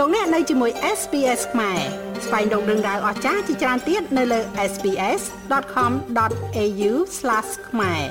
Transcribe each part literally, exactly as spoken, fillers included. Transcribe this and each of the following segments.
លោកអ្នកនៅជាមួយ เอส บี เอส ខ្មែរស្វែងរកដឹងដៅអស្ចារ្យជាច្រើនទៀតនៅលើ เอส บี เอส ដอท คอม ដอท เอ ยู ស្លាស ខ្មែរ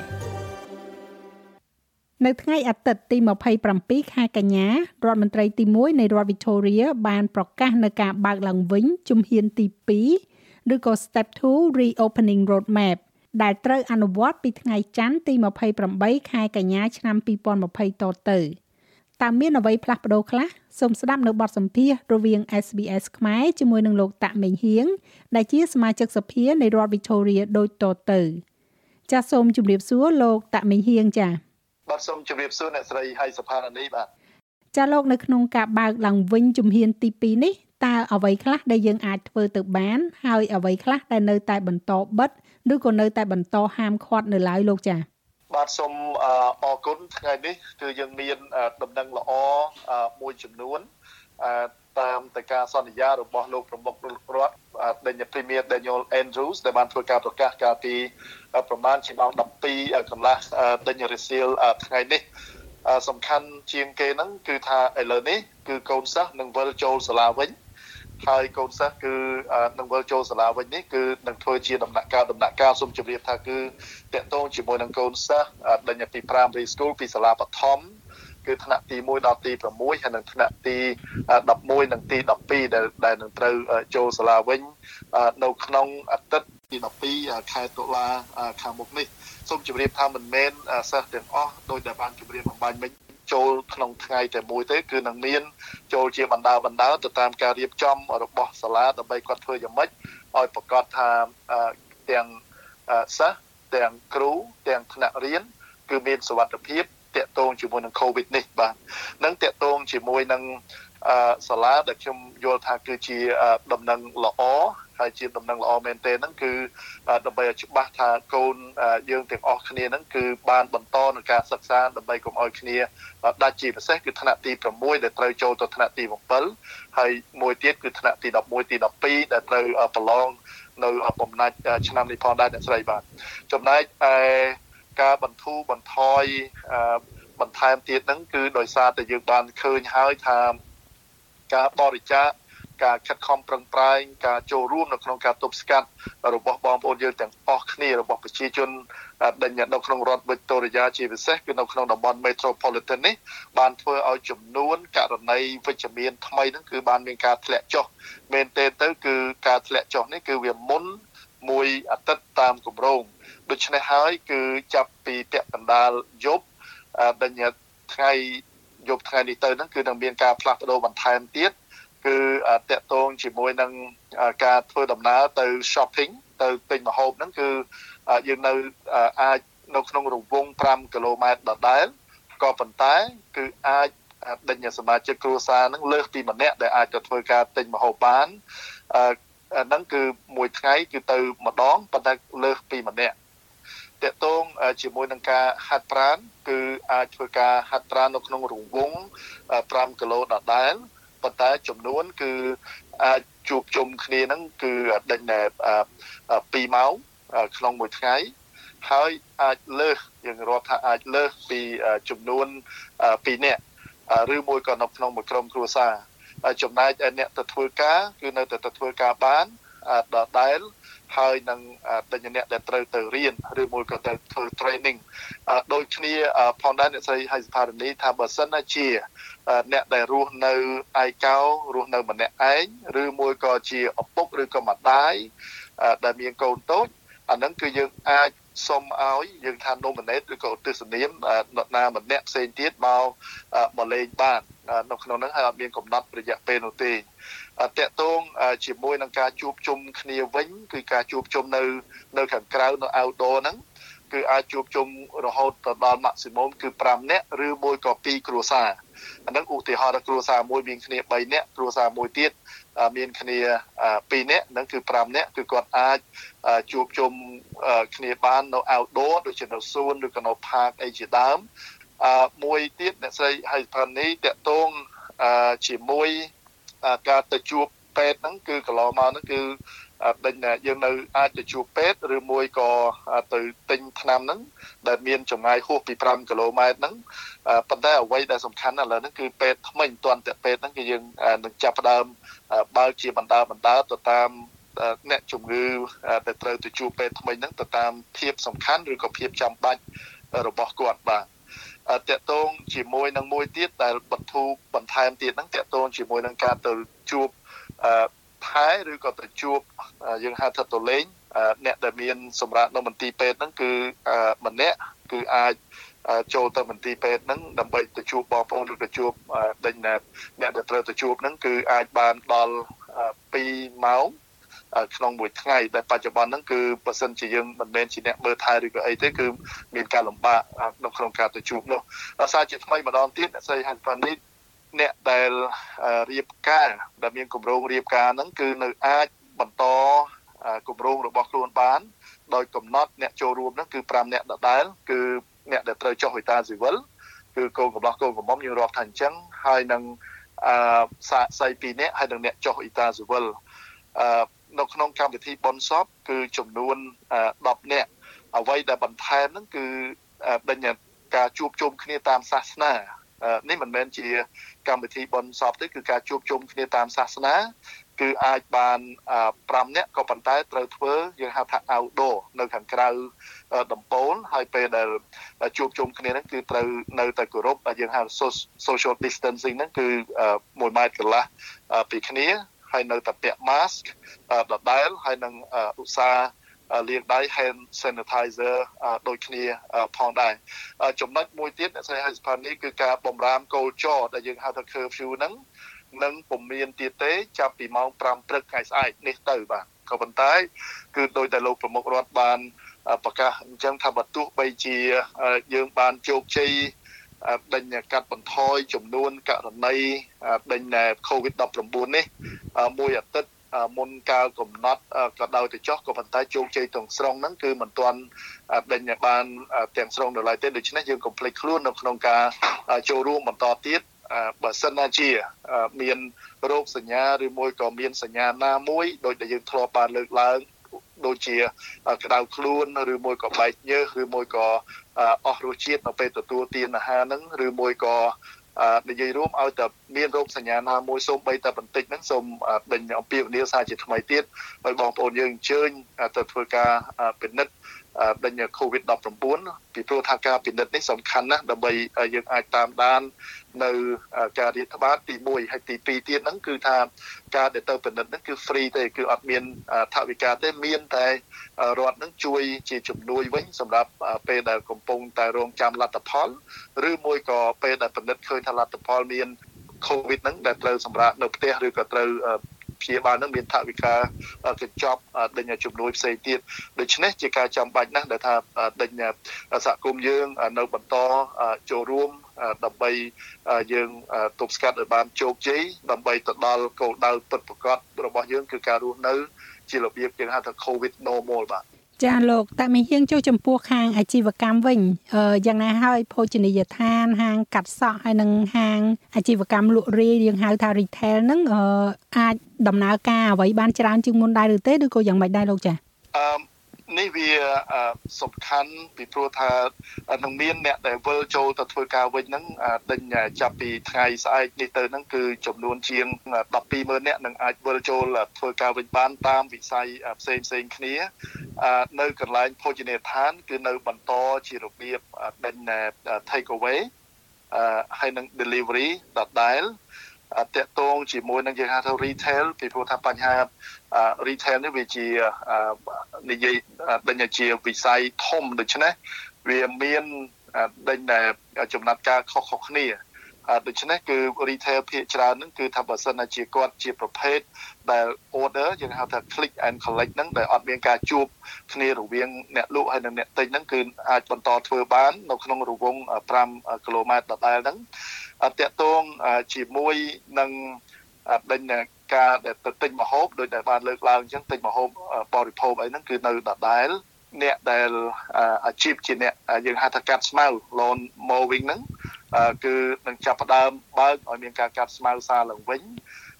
នៅថ្ងៃអាទិត្យទីยี่สิบเจ็ดខែកញ្ញារដ្ឋមន្ត្រីទីមួយនៃរដ្ឋ Victoria បានប្រកាសនៅការបើកឡើងវិញជំហានទីពីរឬក៏ Step two Reopening Roadmap ដែលត្រូវអនុវត្តពីថ្ងៃច័ន្ទទីยี่สิบแปดខែកញ្ញាឆ្នាំยี่สิบยี่สิบតទៅតើមានអ្វីផ្លាស់ប្ដូរខ្លះសូមស្ដាប់នៅបទសម្ភាសន៍រវាង เอส บี เอส ខ្មែរជាមួយនឹងលោកតាក់មេងហៀងដែលជាសមាជិកសភានៃរដ្ឋ Victoria ដូចតទៅចាសសូមជម្រាបសួរលោកតាក់មេងហៀងចាបាទសូមជម្រាបសួរអ្នកស្រីហៃសុផានីបាទចាលោកនៅក្នុងការបើកឡើងវិញជំហានទីពីរនេះតើអ្វីខ្លះដែលយើងអាចធ្វើទៅបានហើយអ្វីខ្លះដែលនៅតែបន្តបិទឬក៏នៅតែបន្តហាមឃាត់នៅឡើយលោកចាបាទសូមអរគុណថ្ងៃនេះគឺយើងមានដំណឹងល្អមួយចំនួនតាមទៅការសន្យារបស់លោកប្រមុខរដ្ឋដែលជា Premier Daniel Andrews ដែលបានធ្វើការប្រកាសកាលពីប្រមាណជាម៉ោងដប់ពីរកន្លះដេញរសៀលថ្ងៃនេះសំខាន់ជាងគេហ្នឹងគឺថាឥឡូវនេះគឺកូនសិស្សនឹងវិលចូលសាលាវិញហើយកូនសិស្សគឺនឹងវិលចូលសាលាវិញនេះគឺនឹងធ្វើជាដំណាក់កាលដំណាក់កាលសូមជម្រាបថាគឺតកតងជាមួយនឹងកូនសិស្សដែលពី Primary School ពីសាលាបឋមគឺថ្នាក់ទីមួយដល់ទីប្រាំមួយហើយនិងថ្នាក់ទីដប់មួយនិងទីដប់ពីរដែលដែលនឹងត្រូវចូលសាលាវិញនៅក្នុងអាទិត្យទីដប់ពីរខែតុលាខាងមុខនេះសូមជម្រាបថាមិនមែនសិស្សទាំងអស់ដោយដែលបានជម្រាបបំបញ្ញមិញចូលក្នុងថ្ងៃតែមួយទេគឺនឹងមានចូលជាបណ្ដាបណ្ដាទៅតាមការរៀបចំរបស់សាលាដើម្បីគាត់ធ្វើយ៉ាងម៉េចឲ្យប្រកាសថាទាំងសិស្សទាំងគ្រូទាំងថ្នាក់រៀនគឺមានសុវត្ថិភាពតាក់ទងជាមួយនឹង COVID នេះបាទនឹងតាក់ទងជាមួយនឹងសាលាដែលខ្ញុំយល់ថាគឺជាដំណឹងល្អហើយជាដំណឹងល្អមែនទែនហ្នឹងគឺដើម្បីឲ្យច្បាស់ថាកូនយើងទាំងអស់គ្នាហ្នឹងគឺបានបន្តនឹងការសិក្សាដើម្បីកុំឲ្យគ្នាដាច់ជាពិសេសគឺថ្នាក់ទីប្រាំមួយដែលត្រូវចូលទៅថ្នាក់ទីbảyហើយមួយទៀតគឺថ្នាក់ទីដប់មួយទីដប់ពីរដែលត្រូវប្រឡងនៅបំណាច់ឆ្នាំនេះផងដែរអ្នកស្រីបាទចំណែកឯការបន្ធូរបន្ថយបន្ថែមទៀតហ្នឹងគឺដោយសារតែយើងបានឃើញហើយថាការបរិច្ចាគការខិតខំប្រឹងប្រែងការចូលរួមនៅក្នុងការទប់ស្កាត់របស់បងប្អូនយើងទាំងអស់គ្នារបស់ប្រជាជនដែលនៅក្នុងរដ្ឋ Victoria ជាពិសេសគឺនៅក្នុងតំបន់ Metropolitan នេះបានធ្វើឲ្យចំនួនករណីវិជ្ជមានថ្មីហ្នឹងគឺបានមានការធ្លាក់ចុះមែនទេទៅគឺការធ្លាក់ចុះនេះគឺវាមុនមួយអាទិត្យតាមគម្រោងដូច្នេះហើយគឺចាប់ពីពាក់កណ្ដាលយប់ដែលថ្ងៃយប់ថ្ងៃនេះទៅហ្នឹងគឺនឹងមានការផ្លាស់ប្ដូរបន្ថែមទៀតគឺតាក់ទងជាមួយនឹងការធ្វើដំណើរទៅ shopping ទៅទិញម្ហូបហ្នឹងគឺយើងនៅអាចនៅក្នុងរង្វង់fiveគីឡូម៉ែត្រដដែលក៏ប៉ុន្តែគឺអាចដេញសមាជិកគ្រួសារហ្នឹងលើសពីម្នាក់ដែលអាចទៅធ្វើការទិញម្ហូបបានហ្នឹងគឺមួយថ្ងៃគឺទៅម្ដងប៉ុន្តែលើសពីម្នាក់តាក់ទងជាមួយនឹងការហាត់ប្រាណគឺអាចធ្វើការហាត់ប្រាណនៅក្នុងរង្វង់fiveគីឡូដដែលប៉ុន្តែចំនួនគឺអាចជួបជុំគ្នាហ្នឹងគឺដេញតែtwoម៉ោងក្នុងមួយថ្ងៃហើយអាចលើសយើងរាប់ថាអាចលើសពីចំនួនtwoនាក់ឬមួយក៏នៅក្នុងមួយក្រុមគ្រួសារចំណែកអ្នកទៅធ្វើការគឺនៅតែទៅធ្វើការបានដដែលហើយនឹងតែអ្នកដែលត្រូវទៅរៀនឬមួយក៏ទៅធ្វើ training ដូចគ្នាផងដែរអ្នកស្រីហៃសុផារនីថាបើសិនណាជាអ្នកដែលរស់នៅឯកោរស់នៅម្នាក់ឯងឬមួយក៏ជាឪពុកឬក៏ម្ដាយដែលមានកូនតូចអាហ្នឹងគឺយើងអាចសុំឲ្យយើងថា nominate ឬក៏ឧទ្ទិសនាមនរណាម្នាក់ផ្សេងទៀតមកមកលេងបាននៅក្នុងហ្នឹងហើយអត់មានកំណត់រយៈពេលនោះទេតាក់ទងជាមួយនឹងការជួបជុំគ្នាវិញគឺការជួបជុំនៅនៅខាងក្រៅនៅ outdoor ហ្នឹងគឺអាចជួបជុំរហូតដល់ maximum គឺfiveនាក់ឬមួយក៏twoគ្រួសារអាហ្នឹងឧទាហរណ៍គ្រួសារមួយមានគ្នាthreeនាក់គ្រួសារមួយទៀតមានគ្នាtwoនាក់ហ្នឹងគឺfiveនាក់គឺគាត់អាចជួបជុំគ្នាបាននៅ outdoor ដូចជានៅសួនឬក៏នៅ park អីជាដើមមួយទៀតអ្នកស្រីហៃផានីតាក់ទងជាមួយការទៅជួបពេទ្យហ្នឹងគឺកន្លងមកហ្នឹងគឺដេញយើងនៅអាចទៅជួបពេទ្យឬមួយក៏ទៅទិញថ្នាំហ្នឹងដែលមានចម្ងាយហួសពីfiveគីឡូម៉ែត្រហ្នឹងប៉ុន្តែអ្វីដែលសំខាន់ឥឡូវហ្នឹងគឺពេទ្យថ្មីមិនទាន់តែពេទ្យហ្នឹងគឺយើងនឹងចាប់ផ្ដើមបើកជាបណ្ដាបណ្ដាទៅតាមអ្នកជំងឺដែលត្រូវទៅជួបពេទ្យថ្មីហ្នឹងទៅតាមភាពសំខាន់ឬក៏ភាពចាំបាច់របស់គាត់បាទតកតងជាមួយនឹងមួយទៀតដែលបន្ធូរបន្ថែមទៀតហ្នឹងតកតងជាមួយនឹងការទៅជួបថែឬក៏ទៅជួបយើងហៅថាទៅលេងអ្នកដែលមានសម្រាប់នៅមន្ទីរពេទ្យហ្នឹងគឺម្នាក់គឺអាចចូលទៅមន្ទីរពេទ្យហ្នឹងដើម្បីទៅជួបបងប្អូនឬទៅជួបដេញអ្នកដែលត្រូវទៅជួបហ្នឹងគឺអាចបានដល់twoម៉ោងក្នុងមួយថ្ងៃដែលបច្ចុប្បន្នហ្នឹងគឺបើសិនជាយើងមិនមែនជាអ្នកមើលថែឬក៏អីទេគឺមានការលំបាកនៅក្នុងការទៅជួបនោះដោយសារជាថ្មីម្ដងទៀតអ្នកស្រីហាន់ប៉ានីតអ្នកដែលរៀបការដែលមានគម្រោងរៀបការហ្នឹងគឺនៅអាចបន្តគម្រោងរបស់ខ្លួនបានដោយកំណត់អ្នកចូលរួមហ្នឹងគឺfiveអ្នកដដែលគឺអ្នកដែលត្រូវចុះវិតាស៊ីវិលគឺកូនកំឡោះកូនកំមុំយើងរាប់ថាអញ្ចឹងហើយនឹងអឺសាកសីtwoអ្នកហើយនឹងអ្នកចុះវិតាស៊ីវិលអឺនៅក្នុងកម្មវិធីបុណ្យសពគឺចំនួនtenនាក់អ្វីដែលបន្ថែមហ្នឹងគឺដេញការជួបជុំគ្នាតាមសាសនានេះមិនមែនជាកម្មវិធីបុណ្យសពទេគឺការជួបជុំគ្នាតាមសាសនាគឺអាចបានfiveនាក់ក៏ប៉ុន្តែត្រូវធ្វើយើងហៅថា outdoor នៅខាងក្រៅដំបូលហើយពេលដែលជួបជុំគ្នាហ្នឹងគឺត្រូវនៅតែគោរពយើងហៅ social distancing ហ្នឹងគឺoneម៉ែត្រកន្លះពីគ្នាហើយនៅតែពាក់ mask ដដែលហើយនឹងឧស្សាហ៍លាងដៃ hand sanitizer ដូចគ្នាផងដែរចំណុចមួយទៀតអ្នកស្រីហៅស្ផានីគឺការបំរាមគោលចរដែលយើងហៅថា curfew ហ្នឹងនឹងពុំមានទៀតទេចាប់ពីម៉ោងfiveព្រឹកថ្ងៃស្អែកនេះទៅបាទក៏ប៉ុន្តែគឺដោយតែលោកប្រមុខរដ្ឋបានប្រកាសអញ្ចឹងថាបើទោះបីជាយើងបានជោគជ័យដេញកាត់បន្ថយចំនួនករណីដេញ COVID nineteen នេះមួយអាទិត្យមុនកាលកំណត់ក៏ដោយទៅចុះក៏ប៉ុន្តែជោគជ័យទាំងស្រុងហ្នឹងគឺមិនទាន់ដេញបានទាំងស្រុងនៅឡើយទេដូច្នេះយើងកុំភ្លេចខ្លួននៅក្នុងការចូលរួមបន្តទៀតបើសិនណាជាមានរោគសញ្ញាឬមួយក៏មានសញ្ញាណាមួយដោយដែលយើងធ្លាប់បានលើកឡើងដូចជាក្តៅខ្លួនឬមួយក៏បែកញើសឬមួយក៏អស់រសជាតិនៅពេលទទួលទានអាហារហ្នឹងឬមួយក៏និយាយរួមឲ្យតែមានរោគសញ្ញាណាមួយសូម្បីតែបន្តិចហ្នឹងសូមដេញអំពាវនាវសារជាថ្មីទៀតឲ្យបងប្អូនយើងអញ្ជើញទៅធ្វើការពិនិត្យដេញ COVID nineteen ពីព្រោះថាការពិនិត្យនេះសំខាន់ណាស់ដើម្បីយើងអាចតាមដាននៅការរាតត្បាតទីoneហើយទីtwoទៀតហ្នឹងគឺថាការដែលទៅពិនិត្យហ្នឹងគឺ free ទេគឺអត់មានថវិកាទេមានតែរដ្ឋហ្នឹងជួយជាជំនួយវិញសម្រាប់ពេលដែលកំពុងតែរងចាំលទ្ធផលឬមួយក៏ពេលដែលពិនិត្យឃើញថាលទ្ធផលមាន COVID ហ្នឹងដែលត្រូវសម្រាប់នៅផ្ទះឬក៏ត្រូវព្យាបាលនឹងមានថវិកាកញ្ចប់ដេញជំនួយផ្សេងទៀតដូច្នេះជាការចាំបាច់ណាស់ដែលថាដេញសហគមន៍យើងនៅបន្តចូលរួមដើម្បីយើងទប់ស្កាត់ឲ្យបានជោគជ័យដើម្បីទៅដល់គោលដៅពិតប្រាកដរបស់យើងគឺការរស់នៅជារបៀបយើងហៅថា COVID normal បាទចាលោកតាមីហៀងចូលចំពោះខាងអាជីវកម្មវិញយ៉ាងណាហើយភោជនីយដ្ឋានហាងកាត់សក់ហើយនឹងហាងអាជីវកម្មលក់រាយយើងហៅថា retail ហ្នឹងអាចដំណើរការអ្វីបានច្រើនជាងមុនដែរឬទេឬក៏យ៉ាងម៉េចដែរលោកចាអឺនេះវាសំខាន់ពីព្រោះថានឹងមានអ្នកដែលវិលចូលទៅធ្វើការវិញហ្នឹងដេញចាប់ពីថ្ងៃស្អែកនេះទៅហ្នឹងគឺចំនួនជាងtwelveម៉ឺននាក់នឹងអាចវិលចូលធ្វើការវិញបានតាមវិស័យផ្សេងផ្សេងគ្នានៅកន្លែងភោជនីយដ្ឋានគឺនៅបន្តជារបៀបដេញ take away ហើយនឹង delivery ដដែលតកតងជាមួយនឹងយើងហៅថា retail ពីព្រោះថាបញ្ហា retail នេះវាជានិយាយដេញជាវិស័យធំដូច្នេះវាមានដេញចំណាត់ការខុសៗគ្នាដូច្នេះគឺ retail ភាគច្រើនហ្នឹងគឺថាបើសិនជាគាត់ជាប្រភេទដែល order យើងហៅថា click and collect ហ្នឹងដែលអត់មានការជួបគ្នារវាងអ្នកលក់ហើយនិងអ្នកទិញហ្នឹងគឺអាចបន្តធ្វើបាននៅក្នុងរង្វង់fiveគីឡូម៉ែត្រដដែលហ្នឹងតកតងជាមួយនឹងដេញការដែលទៅទិញម្ហូបដោយដែលបានលើកឡើងអញ្ចឹងទិញម្ហូបបរិភោគអីហ្នឹងគឺនៅដដែលអ្នកដែលអាជីពជាអ្នកយើងហៅថាកាត់ស្មៅ lawn mowing ហ្នឹងគឺនឹងចាប់ផ្ដើមបើកឲ្យមានការកាត់ស្មៅសារឡើងវិញ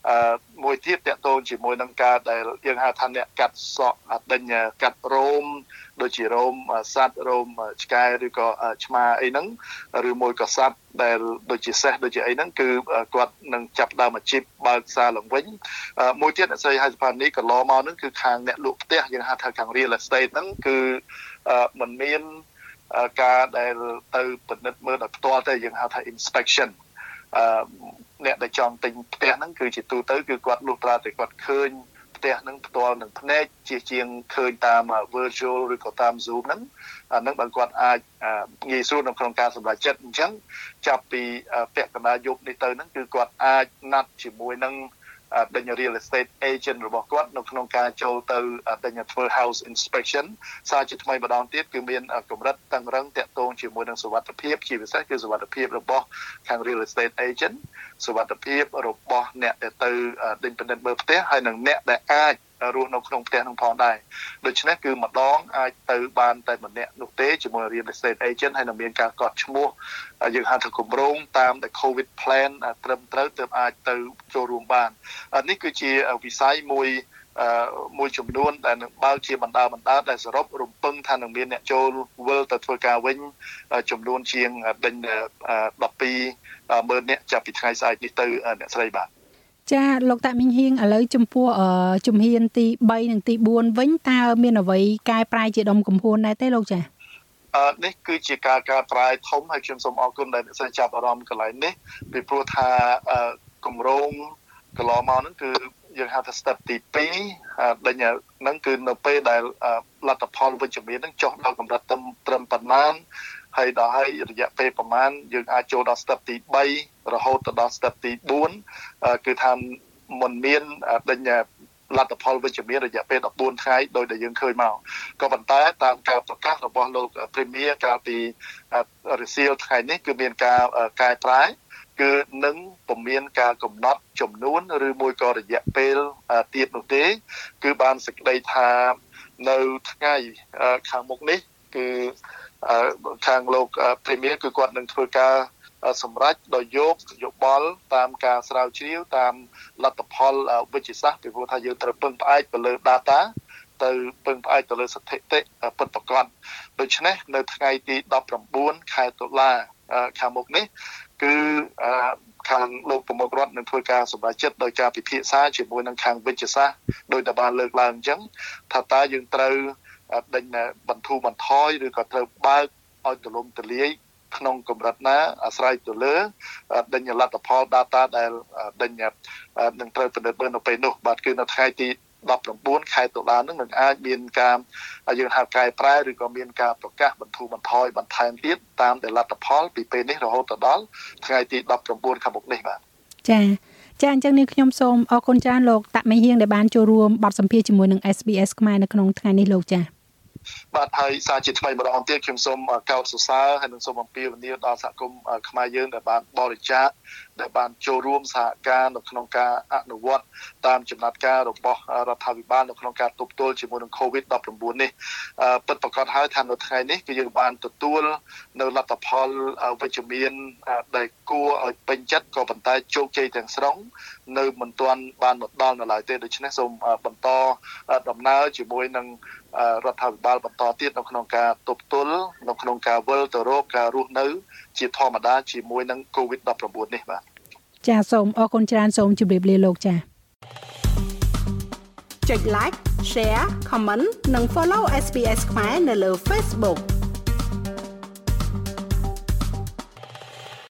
អឺមួយទៀតតកតងជាមួយនឹងការដែលយើងហៅថាអ្នកកាត់សក់ដេញកាត់រោមដូចជារោមសត្វរោមឆ្កែឬក៏ឆ្មាអីហ្នឹងឬមួយក៏សត្វដែលដូចជាសេះដូចជាអីហ្នឹងគឺគាត់នឹងចាប់ដើមអាជីពបើកសាឡើងវិញមួយទៀតអ្នកស្រីហៅសផានីកន្លងមកហ្នឹងគឺខាងអ្នកលក់ផ្ទះយើងហៅថាខាង real estate ហ្នឹងគឺมันមានការដែលទៅពិនិត្យមើលដោយផ្ទាល់ទៅយើងហៅថា inspection អឺអ្នកដែលចង់ទិញផ្ទះហ្នឹងគឺជាទូទៅគឺគាត់លុះត្រាតែគាត់ឃើញផ្ទះហ្នឹងផ្ទាល់នឹងភ្នែកជាជាងឃើញតាម virtual ឬក៏តាម Zoom ហ្នឹងអាហ្នឹងបើគាត់អាចងាយស្រួលនៅក្នុងការសម្រេចចិត្តអញ្ចឹងចាប់ពីពាក់កណ្ដាលយប់នេះទៅហ្នឹងគឺគាត់អាចណាត់ជាមួយនឹងដេញ real estate agent របស់គាត់នៅក្នុងការចូលទៅដេញធ្វើ house inspection សារជាថ្មីម្ដងទៀតគឺមានកម្រិតតឹងរឹងតាក់ទងជាមួយនឹងសុវត្ថិភាពជាពិសេសគឺសុវត្ថិភាពរបស់ខាង real estate agent សុវត្ថិភាពរបស់អ្នកដែលទៅដេញពិនិត្យមើលផ្ទះហើយនិងអ្នកដែលអាចរស់នៅក្នុងផ្ទះនឹងផងដែរដូច្នេះគឺម្ដងអាចទៅបានតែម្នាក់នោះទេជាមួយ real estate agent ហើយនឹងមានការកត់ឈ្មោះយើងហៅថាគម្រោងតាមដែល COVID plan ត្រឹមត្រូវទើបអាចទៅចូលរួមបាននេះគឺជាវិស័យមួយមួយចំនួនដែលនឹងបើកជាបណ្ដាបណ្ដាដែលសរុបរំពឹងថានឹងមានអ្នកចូលវិលទៅធ្វើការវិញចំនួនជាងដេញដប់ពីរម៉ឺននាក់ចាប់ពីថ្ងៃស្អែកនេះទៅអ្នកស្រីបាទចាលោកតាមីងហៀងឥឡូវចំពោះជំហានទី3និងទី4វិញតើមានអ្វីកែប្រែជាដុំកំភួនដែរទេលោកចាអឺនេះគឺជាការកែប្រែធំហើយខ្ញុំសូមអរគុណដែលអ្នកស្រីចាប់អារម្មណ៍កន្លែងនេះពីព្រោះថាគម្រោងកន្លងមកហ្នឹងគឺយើងហៅថា step ទី2ដេញហ្នឹងគឺនៅពេលដែលលទ្ធផលវិជ្ជមានហ្នឹងចុះដល់កម្រិតត្រឹមប៉ុន្មានហើយដល់ហើយរយៈពេលប្រមាណយើងអាចចូលដល់ step ទី3រហូតទៅដល់ step ទី4គឺថាមិនមានដេញលទ្ធផលវិជ្ជមានរយៈពេលដប់បួនថ្ងៃដោយដែលយើងឃើញមកក៏ប៉ុន្តែតាមការប្រកាសរបស់លោក Premier កាលពីរសៀលថ្ងៃនេះគឺមានការកែប្រែគឺនឹងពុំមានការកំណត់ចំនួនឬមួយក៏រយៈពេលទៀតនោះទេគឺបានសេចក្តីថានៅថ្ងៃខាងមុខនេះគឺខាងលោក Premier គឺគាត់នឹងធ្វើការសម្រាប់ដោយយកយោបល់តាមការស្រាវជ្រាវតាមលទ្ធផលវិទ្យាសាស្ត្រពីព្រោះថាយើងត្រូវពឹងផ្អែកទៅលើ data ទៅពឹងផ្អែកទៅលើស្ថិតិពិតប្រាកដដូច្នេះនៅថ្ងៃទីដប់ប្រាំខែតុលាខាងមុខនេះគឺខាងលោកប្រមុខរដ្ឋនឹងធ្វើការសម្រេចចិត្តដោយការពិភាក្សាជាមួយនឹងខាងវិទ្យាសាស្ត្រដោយតែបានលើកឡើងអញ្ចឹងថាតើយើងត្រូវដេញបន្ធូរបន្ថយឬក៏ត្រូវបើកឲ្យទូលំទូលាយក្នុងកម្រិតណាអាស្រ័យទៅលើដេញលទ្ធផល data ដែលដេញនឹងត្រូវពិនិត្យមើលនៅពេលនោះបាទគឺនៅថ្ងៃទីដប់ប្រាំខែតុលានឹងនឹងអាចមានការយើងហៅកែប្រែឬក៏មានការប្រកាសបន្ធូរបន្ថយបន្ថែមទៀតតាមដែលលទ្ធផលពីពេលនេះរហូតដល់ថ្ងៃទីដប់ប្រាំខាងមុខនេះបាទចាចាអញ្ចឹងនេះខ្ញុំសូមអរគុណច្រើនលោកតាមីងហៀងដែលបានចូលរួមបទសម្ភាសន៍ជាមួយនឹង เอส บี เอส ខ្មែរនៅក្នុងថ្ងៃនេះលោកចាបាទហើយសារជាថ្មីម្ដងទៀតខ្ញុំសូមកោតសរសើរហើយនឹងសូមអំពាវនាវដល់សហគមន៍ខ្មែរយើងដែលបានបរិច្ចាគដែលបានចូលរួមសហការនៅក្នុងការអនុវត្តតាមចំណាត់ការរបស់រដ្ឋាភិបាលនៅក្នុងការទប់ទល់ជាមួយនឹង COVID ដប់ប្រាំបួននេះពិតប្រាកដហើយថានៅថ្ងៃនេះគឺយើងបានទទួលនៅលទ្ធផលវិជ្ជមានដែលគួរឲ្យពេញចិត្តក៏ប៉ុន្តែជោគជ័យទាំងស្រុងនៅមិនទាន់បានមកដល់នៅឡើយទេដូច្នេះសូមបន្តដំណើរជាមួយនឹងរដ្ឋាភិបាលបន្តទៀតនៅក្នុងការទប់ទល់នៅក្នុងការវិលទៅរកការរស់នៅជាធម្មតាជាមួយនឹង COVID ដប់ប្រាំបួននេះបាទចាសូមអរគុណច្រើនសូមជម្រាបលាលោកចាចុច like share comment និង follow เอส บี เอส ខ្មែរនៅលើ Facebook